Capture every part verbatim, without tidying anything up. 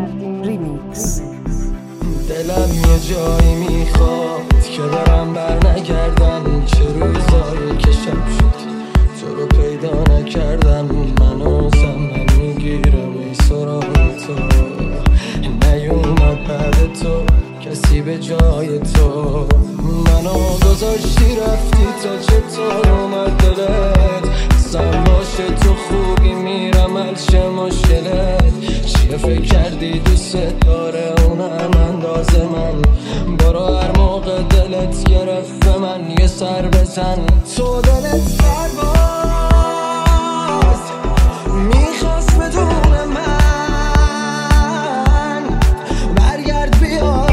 ریمیکس. دلم یه جایی میخواد که برم بر نگردم، چه روزایی که شب شد تو رو پیدا نکردم. منو زمن میگیرم ای سراغ تو، نیومد بعد تو کسی به جای تو. منو گذاشتی رفتی تا چطور اومد دلت، زن باشه تو خوبی میرم هر چه مشکلت. چیه فکر کردی دوست داره اونم انداز من، برو هر موقع دلت گرفت به من یه سر بزن. تو دلت پرواز میخواست بدون من، برگرد بیا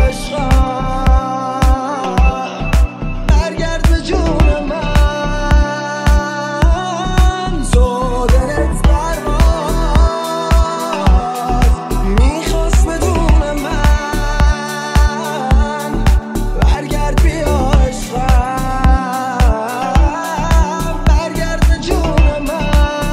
عشقم، برگرد به جون من. تو دلت پرواز میخواست بدون من، برگرد بیا عشقم، برگرد به جون من.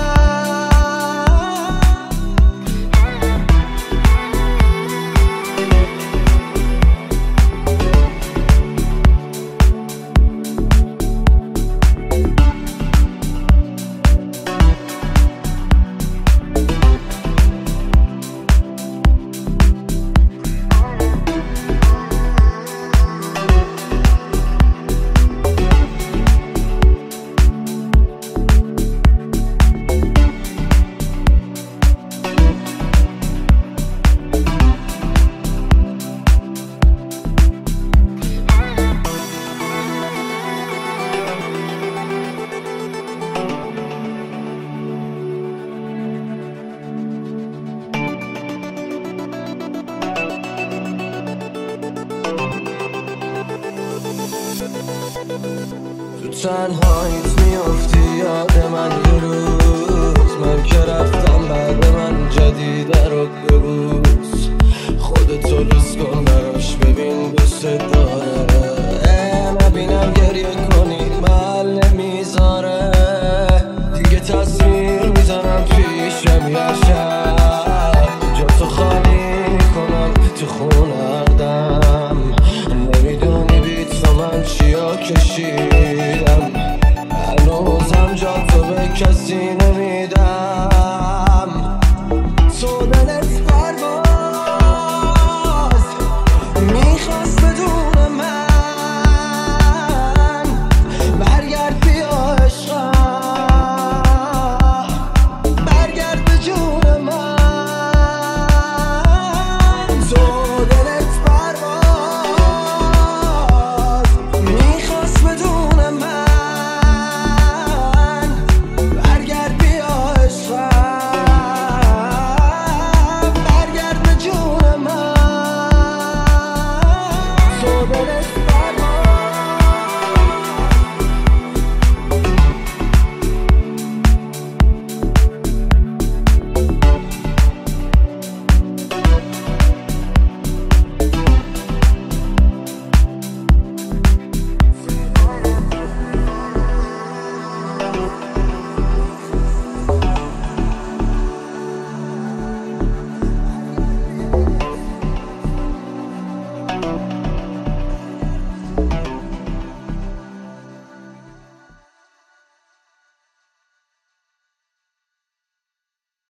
تو تنهاییت میافتی یاد من یه روز، من که رفتم بعد من جدیده رو ببوس. خودتو لوس کن براش ببین دوست داره، نبینم گریه کنی محل نمیذاره. دیگه تصویر میزنم پیشم یه شب، جا تو خالی میکنم تو خونه اردم. نمیدونی بیت تا من چیا کشیدم، هنوزم جا تو به کسی نمیدم. تو دلت پرواز میخواست بدون من، برگرد بیا عشقم، برگرد به جون من. تو دلت پرواز میخواست بدون من، برگرد بیا عشقم، برگرد به جون من. تو دلت پرواز